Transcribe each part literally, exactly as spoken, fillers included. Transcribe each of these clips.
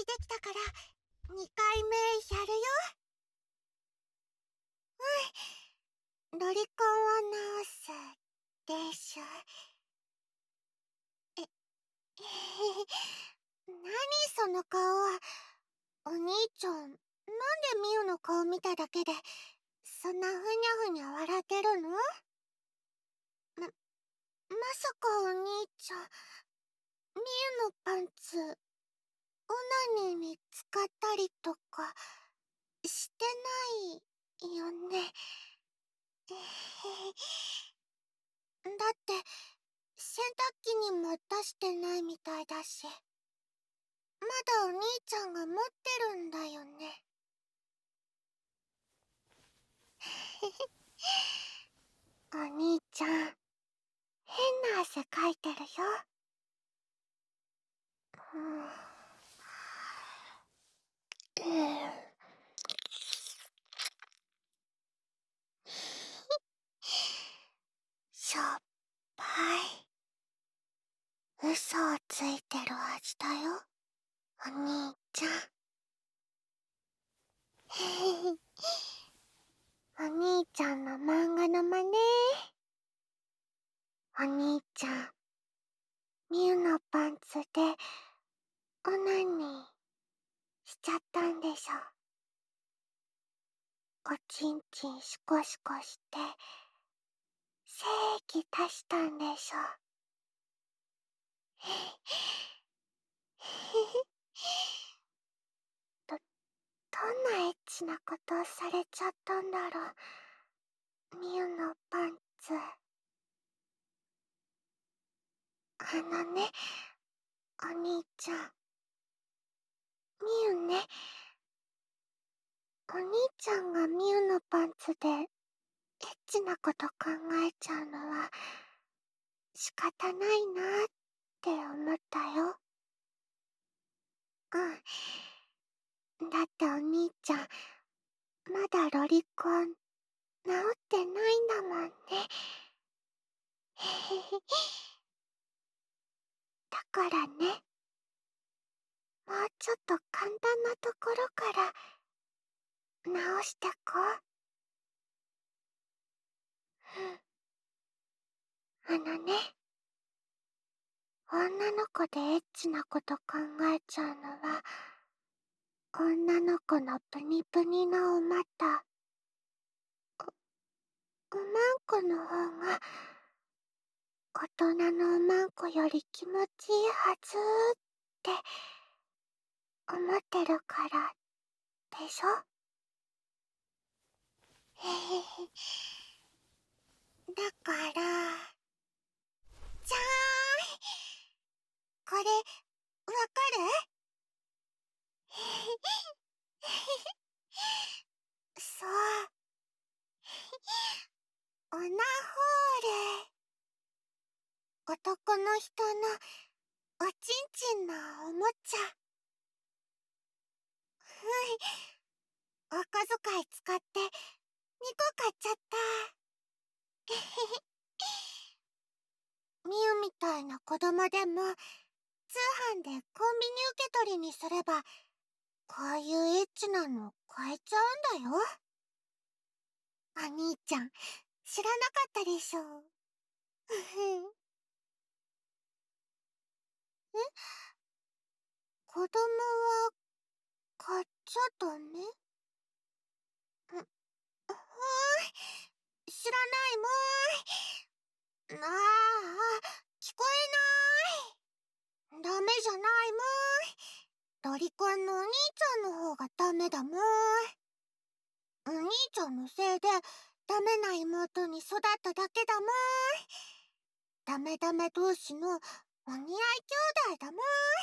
できたからにかいめやるよ。うん、ロリコンを直すでしょ。え、えへへ、何その顔は。お兄ちゃん、なんでミユの顔見ただけでそんなふにゃふにゃ笑ってるの？ま、まさかお兄ちゃん、ミユのパンツオナニーに使ったりとかしてないよね。えへへ、だって洗濯機にも出してないみたいだし、まだお兄ちゃんが持ってるんだよね。お兄ちゃん、変な汗かいてるよ。うん、うん、しょっぱい。嘘をついてる味だよ、お兄ちゃん。へへ、お兄ちゃんの漫画の真似。お兄ちゃん、ミユのパンツでオナニーしちゃったんでしょ。おちんちんシコシコして精液出したんでしょ。へへへ、ど、どんなエッチなことをされちゃったんだろう、ミユのパンツ。あのね、お兄ちゃん、ミユね、お兄ちゃんがミユのパンツでエッチなこと考えちゃうのは仕方ないなって思ったよ。うん。だってお兄ちゃん、まだロリコン治ってないんだもんね。へへへ。だからね、もうちょっと簡単なところから直してこう。うん。あのね、女の子でエッチなこと考えちゃうのは、女の子のプニプニのお股、お、おまんこの方が大人のおまんこより気持ちいいはずって思ってるからでしょ。へへへ。だから、じゃーん、これ、わかる？へへへへ。そう。オナホール。男の人のおちんちんのおもちゃ。うん。お小遣い使ってにこ買っちゃった。えへへ。ミユみたいな子供でも通販でコンビニ受け取りにすればこういうエッチなの買えちゃうんだよ。お兄ちゃん、知らなかったでしょ。ふふ。え、子供は買っちゃダメ？ん、はーい、知らないもーい。なあ、聞こえない。ダメじゃないもーい。ロリコンのお兄ちゃんの方がダメだもーい。お兄ちゃんのせいでダメな妹に育っただけだもーい。ダメダメ同士のお似合い兄弟だもーい。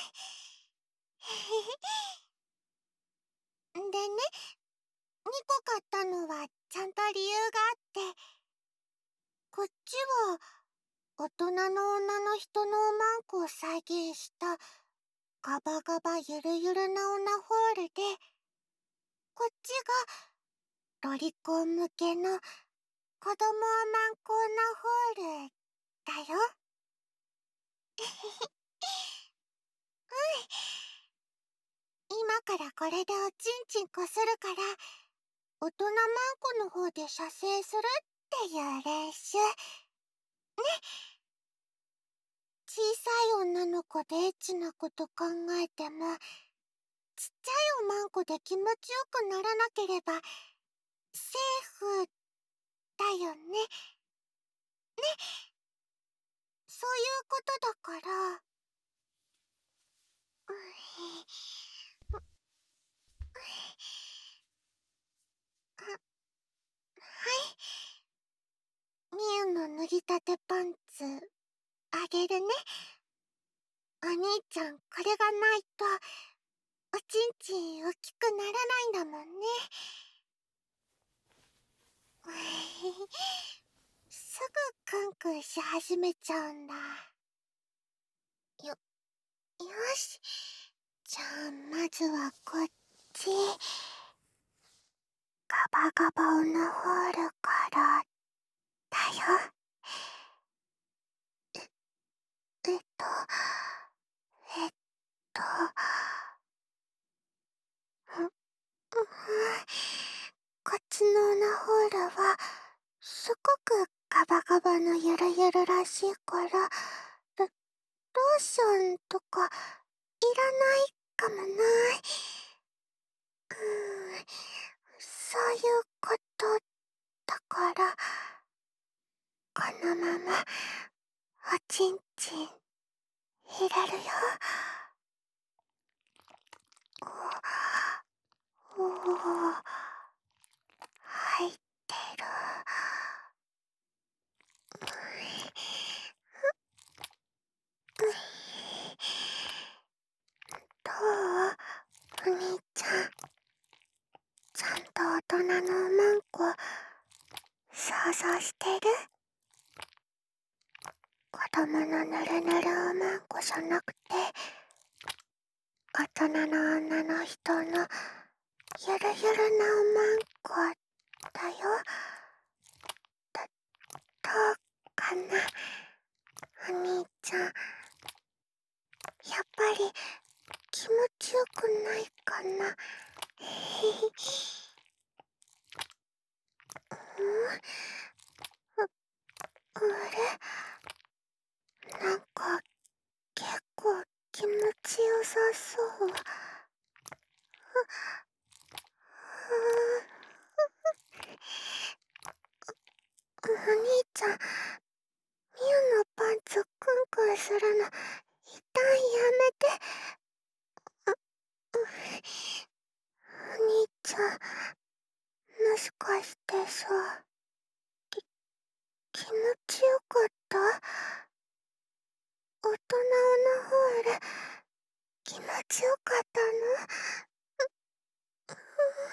でね、にこ買ったのはちゃんと理由があって、こっちは大人の女の人のおまんこを再現したガバガバゆるゆるなオナホールで、こっちがロリコン向けの子供おまんこオナホールだよ。えへへ。うん。 からこれでおちんちんこするから、大人マンコの方で射精するっていう練習。ね。小さい女の子でエッチなこと考えても、ちっちゃいおまんこで気持ちよくならなければ、セーフだよね。ね。そういうことだから。うい。は、はい。みゆの脱ぎたてパンツ、あげるね。お兄ちゃん、これがないと、おちんちん大きくならないんだもんね。うい。すぐクンクンし始めちゃうんだ。よ、よし。じゃあ、まずはこっち。ガバガバオナホールからだよ。え、えっと、えっと、ん、ん、こっちのオナホールは、すごくガバガバのゆるゆるらしいから、ロ、ローションとか、いらないかもな。うーん、そういうことだから、このまま、おちんちん、入れるよ。お、おー、入ってる。うい、うい。どう？お兄ちゃん。ちゃんと大人のおまんこ、想像してる？子供のぬるぬるおまんこじゃなくて、大人の女の人のゆるゆるなおまんこだよ。ど、どうかな？お兄ちゃん、やっぱり気持ちよくないかな？へへ。うん？あ、あれ？なんか、結構気持ちよさそう。お兄ちゃん、みゆのパンツクンクンするの、一旦やめて。あ、うお兄ちゃん、もしかしてさ、き、気持ちよかった？大人のホール、気持ちよかったの？う、う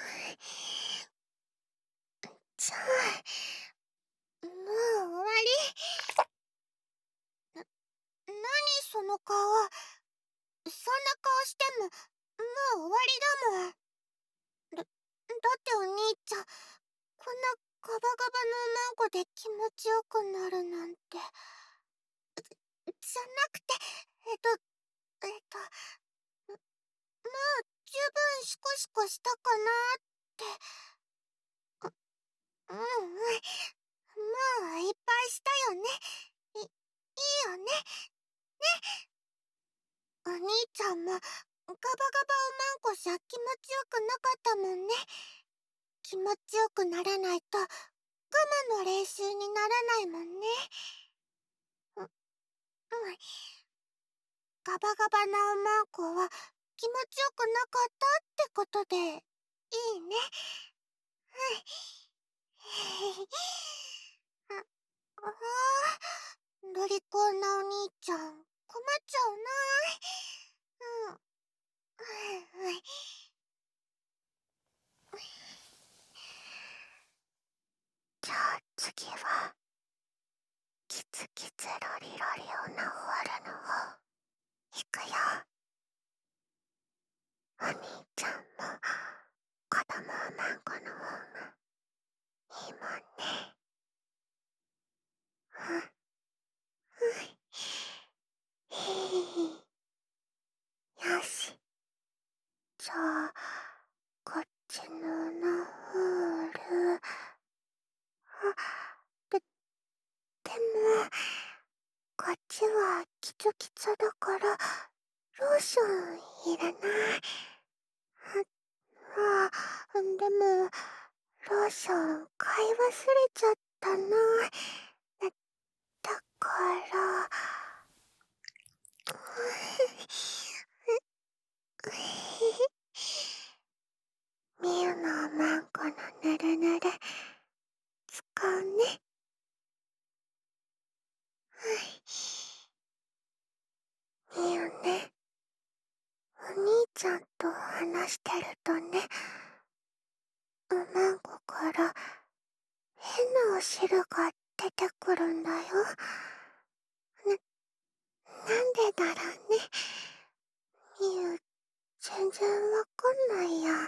じゃあ、もう終わり？な、なにその顔。そんな顔しても、もう終わりだもん。だ、だってお兄ちゃん、こんなガバガバのマンコで気持ちよくなるなんて。じゃなくて、えっと、えっと、もう十分シコシコしたかなって。う、うんうん。もういっぱいしたよね。い、いいよね。ね。お兄ちゃんもガバガバおまんこじゃ気持ちよくなかったもんね。気持ちよくならないと我慢の練習にならないもんね。う、うん。ガバガバなおまんこは気持ちよくなかったってことでいいね。はい。あ、あー、ロリコンなお兄ちゃん、困っちゃうな。うん。はいはい。じゃあ次は、キツキツロリロリオナホールの方、いくよ。お兄ちゃんも、子供おまんこの方が、いいもんね。うん、うん。へへへ。よし。 じゃあこっちのナフール。あ、で、でもこっちはキツキツだからローションいらない。あ、あ、でもローション買い忘れちゃったな。だ、だからミユのマンコのぬるぬる使うね。ミユね、お兄ちゃんと話してるとね、おまんこから変なお汁が出てくるんだよ。な、なんでだろうね。ミユ、全然わかんないや。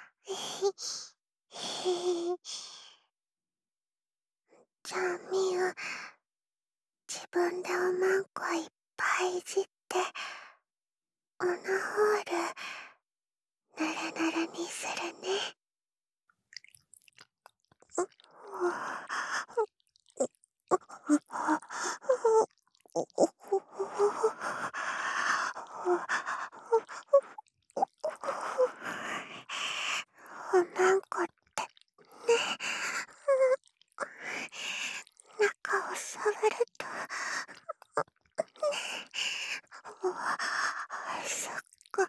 じゃあミユ、自分でおまんこいっぱいいじってオナホールぬるぬるにするね。おまんこってね、中を触るとすっご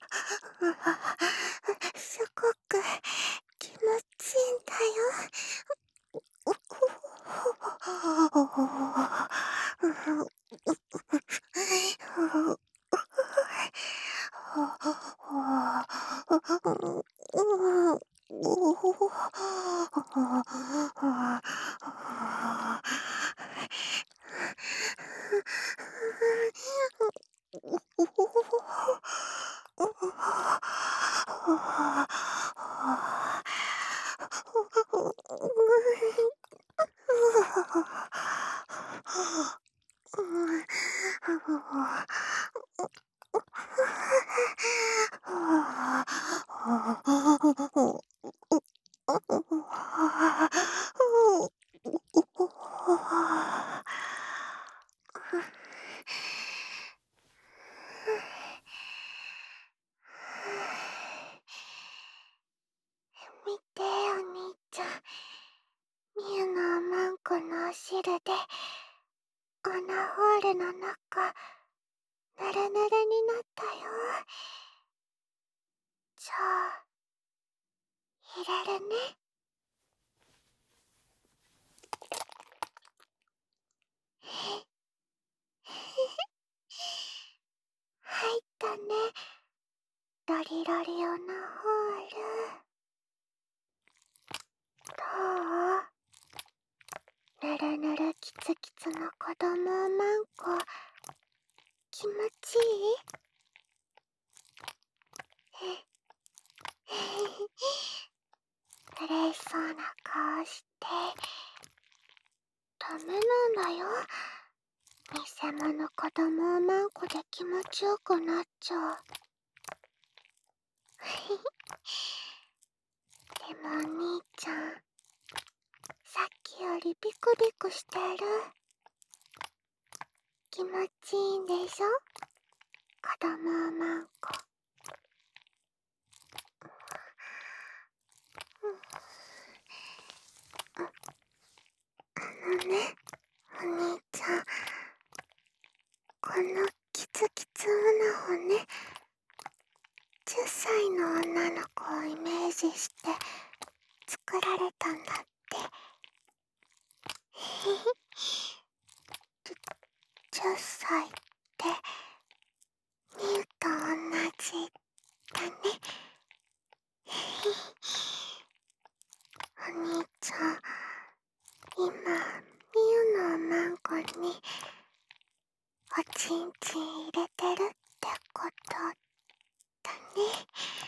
すごく気持ちいいんだよ。見て、お兄ちゃん。ミユのおまんこのお汁でオナホールの中ぬるぬるになったよ。じゃあ入れるね。入ったね、ロリロリオナホール。どう？ぬるぬるキツキツの子供おまんこ気持ちいい？嬉しそうな顔してダメなんだよ。偽物子供おまんこで気持ちよくなっちゃう。でもお兄ちゃん、さっきよりビクビクしてる。気持ちいいんでしょ、子供おまんこ。あのね、お兄ちゃん、このキツキツオナホね、じゅっさいの女の子をイメージして作られたんだって。じゅっさいってミユと同じだね。お兄ちゃん、今ミユのおまんこにおちんちん入れてるってことだね。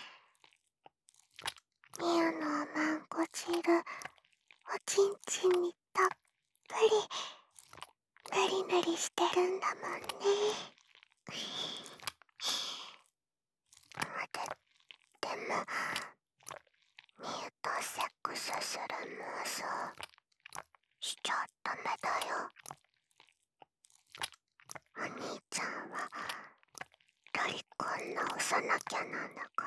ミユのおまんこ汁、おちんちんにたっぷりぬりぬりしてるんだもんね。で、でミュとセックスする妄想しちゃダメだよ。お兄ちゃんはロリコン直さなきゃなんだから。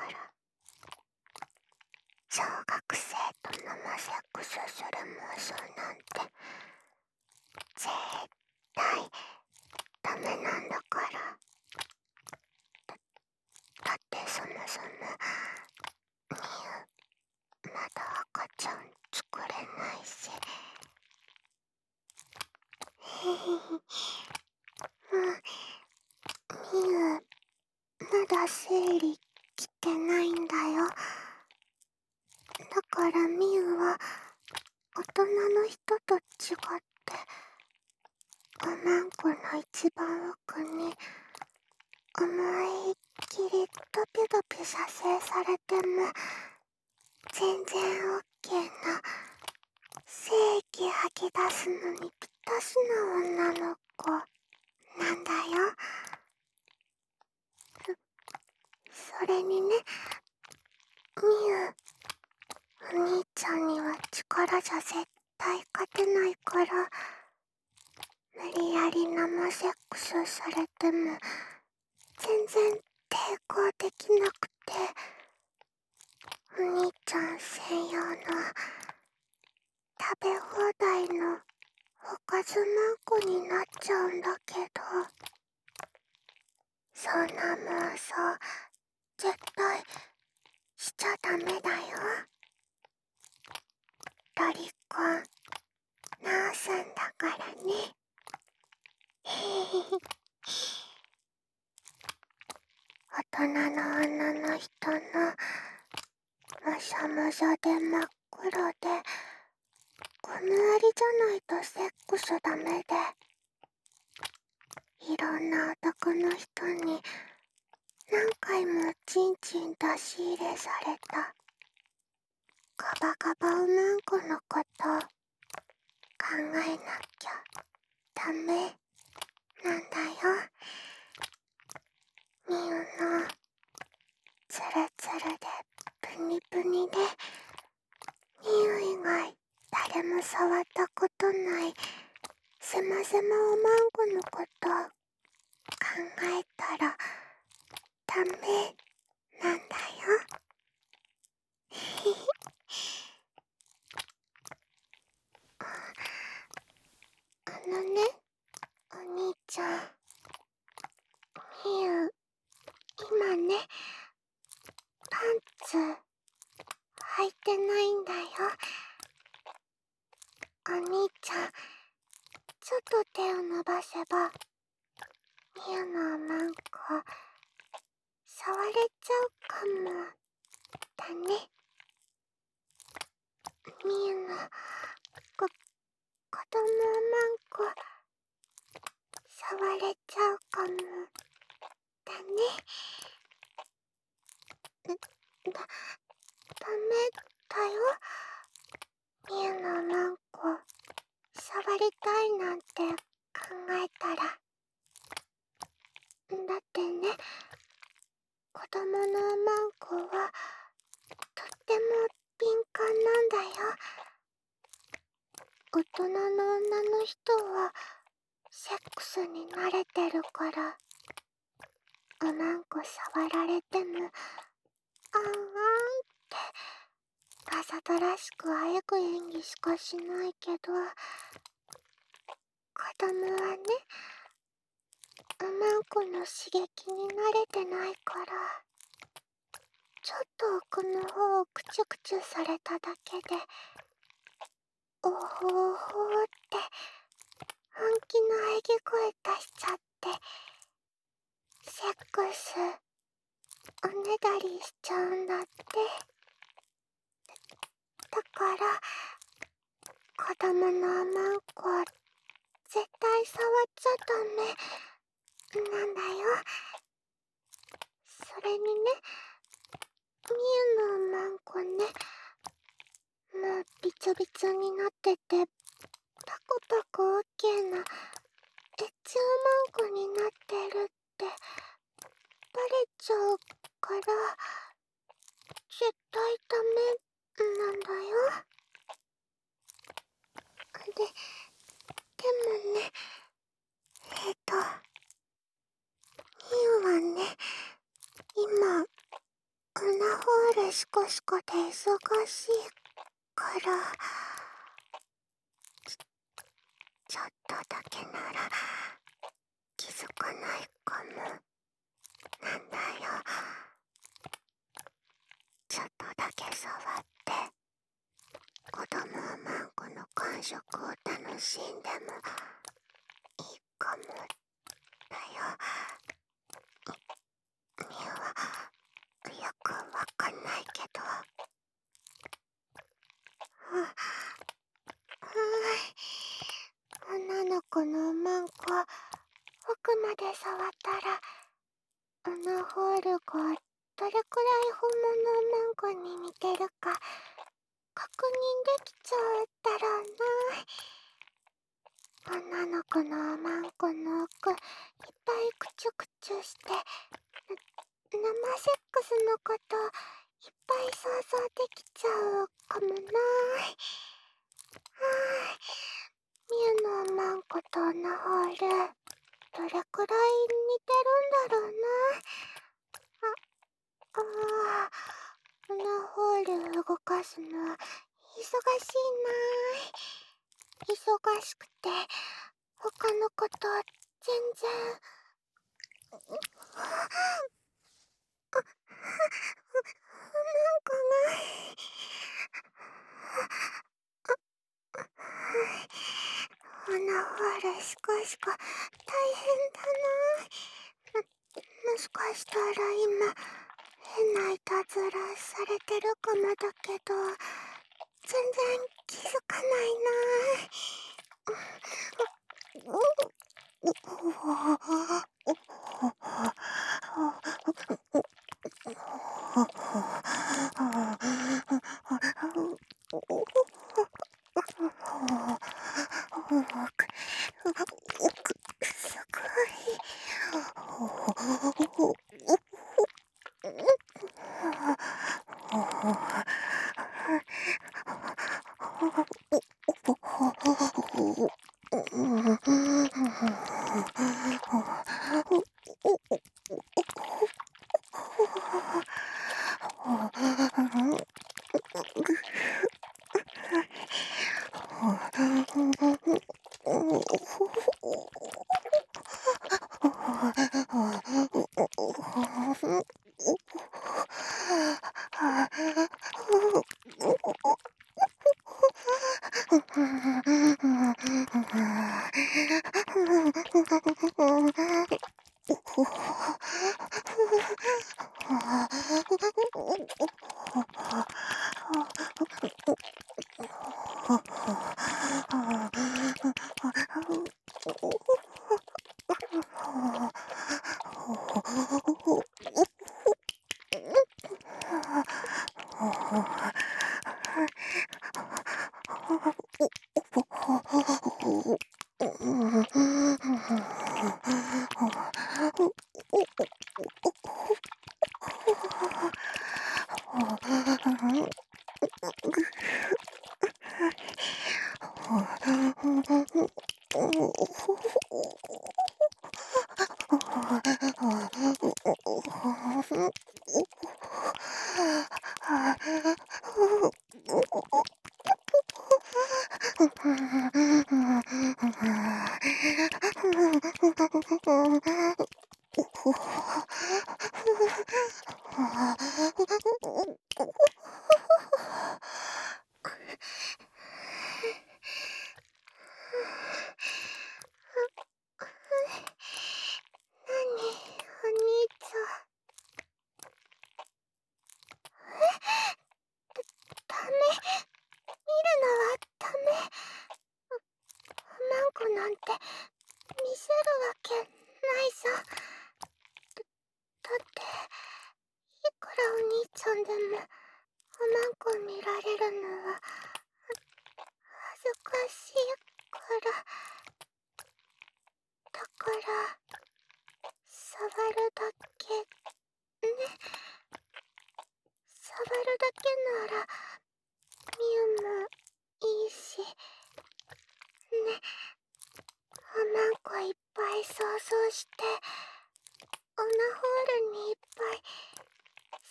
小学生と生セックスする妄想なんて絶対ダメなんだから。だ、だってそもそもミュまだ赤ちゃん作れないし。へへへ。もうミュまだ生理来てないんだよ。だからミュは大人の人と違っておまんこの一番奥に思いっきりドピドピ射精されても全然オッケーな精液吐き出すのにぴったしな女の子なんだよ。そ、それにね、ミュ、お兄ちゃんには力じゃ絶対勝てないから、無理やり生セックスされても全然抵抗できなくて、お兄ちゃん専用の食べ放題のおかずまんこになっちゃうんだけど、そんな妄想絶対しちゃダメだよ。ロリコン直すんだからね。へへへ。大人の女の人のもしゃもしゃで真っ黒でゴムありじゃないとセックスダメで、いろんな男の人に何回もチンチン出し入れされたガバガバおまんこのこと考えなきゃダメなんだよ。ミウのツルツルでプニプニでミウ以外誰も触ったことないセマセマおまんこのこと考えたらダメなんだよ。ひひ。あのね、お兄ちゃん、ミウ今ねパンツ履いてないんだよ。お兄ちゃん、ちょっと手を伸ばせばミウのおまんこ触れちゃうかもだね。ミウのこ子供おまんこ触れちゃうかもだね。だ、だめだよ。ミウのおまんこ触りたいなんて考えたら。だってね、子供のおまんこはとっても敏感なんだよ。大人の女の人はセックスに慣れてるからおまんこ触られてもあんあんってわざとらしくあえぐ演技しかしないけど、子供はね、おまんこの刺激に慣れてないからちょっと奥の方をクチュクチュされただけでおほおほって本気の喘ぎ声出しちゃってセックスおねだりしちゃうんだって。だから子供のおまんこ絶対触っちゃダメなんだよ。それにね、ミウのおまんこね、もうびちょびちょになっててパコパコオッケーなエッチおまんこになってるってバレちゃうから、 でシコシコで忙しいからちちょっとだけなら気づかないかもなんだよ。ちょっとだけ触って子供マンコの感触を楽しんでもいいかもだよ。みゆはよくわかんないけど。ははい女の子のマンコ奥まで触ったらあのホールがどれくらい本物マンコに似てるか確認できちゃったらな。女の子のマンコの奥いっぱいクチュクチュして生セックスのこといっぱい想像できちゃうかもな。はあ、みゆのマンコとのホールどれくらい似てるんだろうな。あ、ああのホール動かすの忙しいな。忙しくて他のこと全然なんかない。あのホールシコシコ大変だな。もしかしたら今変ないたずらされてるかもだけど全然気づかないな。すごい。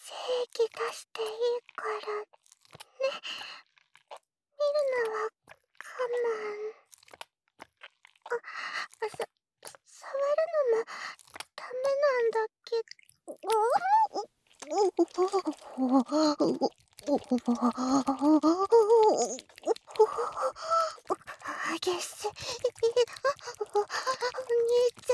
液出していいからね。見るのは我慢。あ、さ、触るのもダメなんだけど。激しい。お兄ちゃ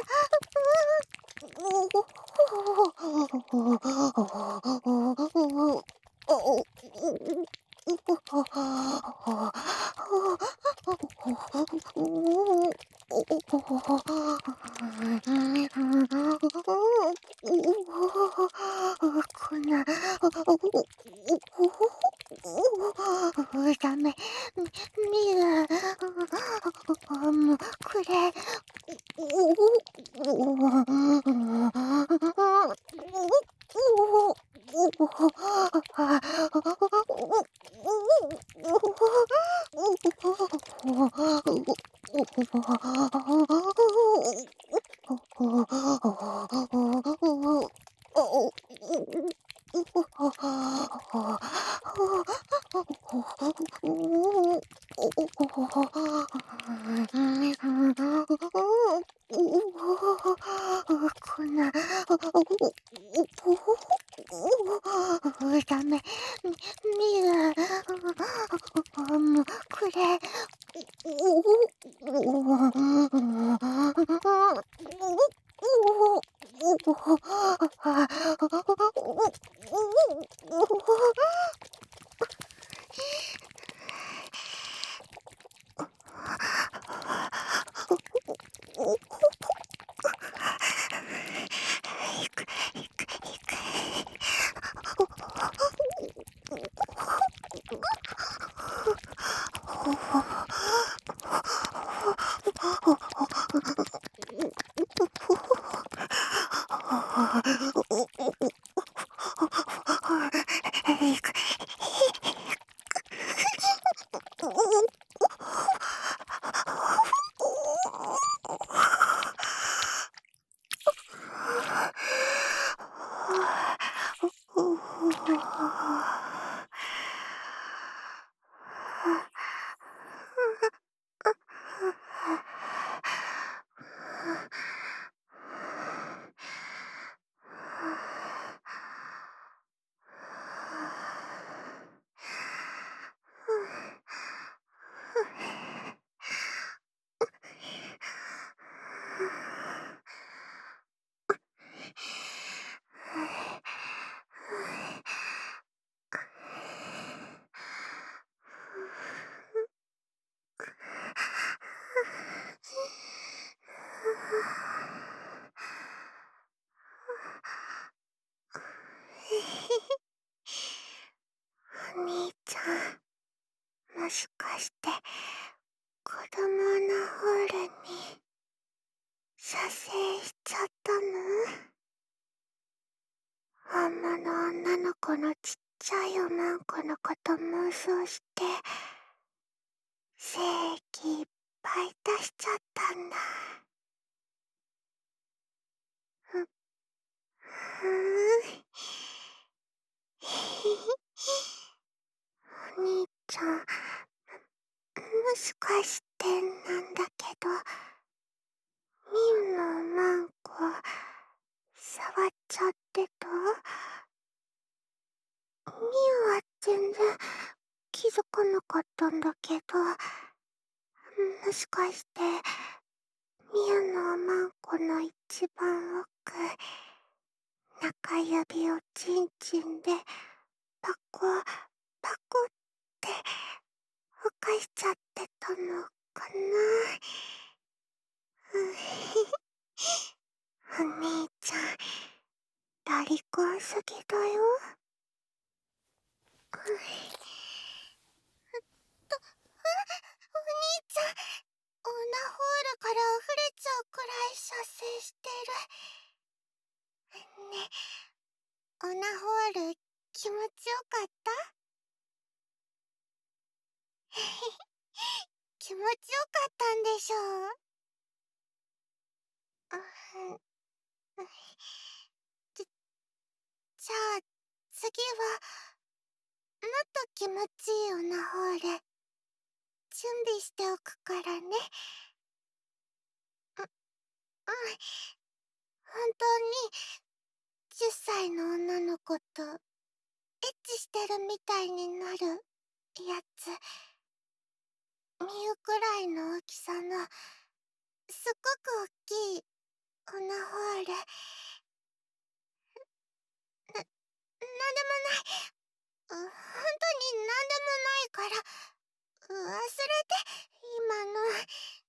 こんな、ダメ、みる、もうくれ。こんな、ダメ、みる、もうくれ。お兄ちゃん、もしかして子供のホールに射精しちゃったの？本物女の子のちっちゃいおまんこのこと妄想して精液いっぱい出しちゃったんだ。ふ、ふーん。お兄ちゃん、もしかしてなんだけど、みゆのおまんこ触っちゃってた？みゆは全然気づかなかったんだけど、もしかしてみゆのおまんこの一番奥、中指をチンチンでパコパコってふかしちゃってたのかな。お兄ちゃん、ラリコンすぎだよ。と、あ、お兄ちゃん、オナホールから溢れちゃうくらい射精してる。ね、オナホール気持ちよかった？気持ちよかったんでしょう？じ、じゃあ次はもっと気持ちいいオナホール準備しておくからね。う、うん。本当にじゅっさいの女の子とエッチしてるみたいになるやつ。ミュくらいの大きさのすっごく大きいオナホール。な、なんでもない。う、本当になんでもないから忘れて今の。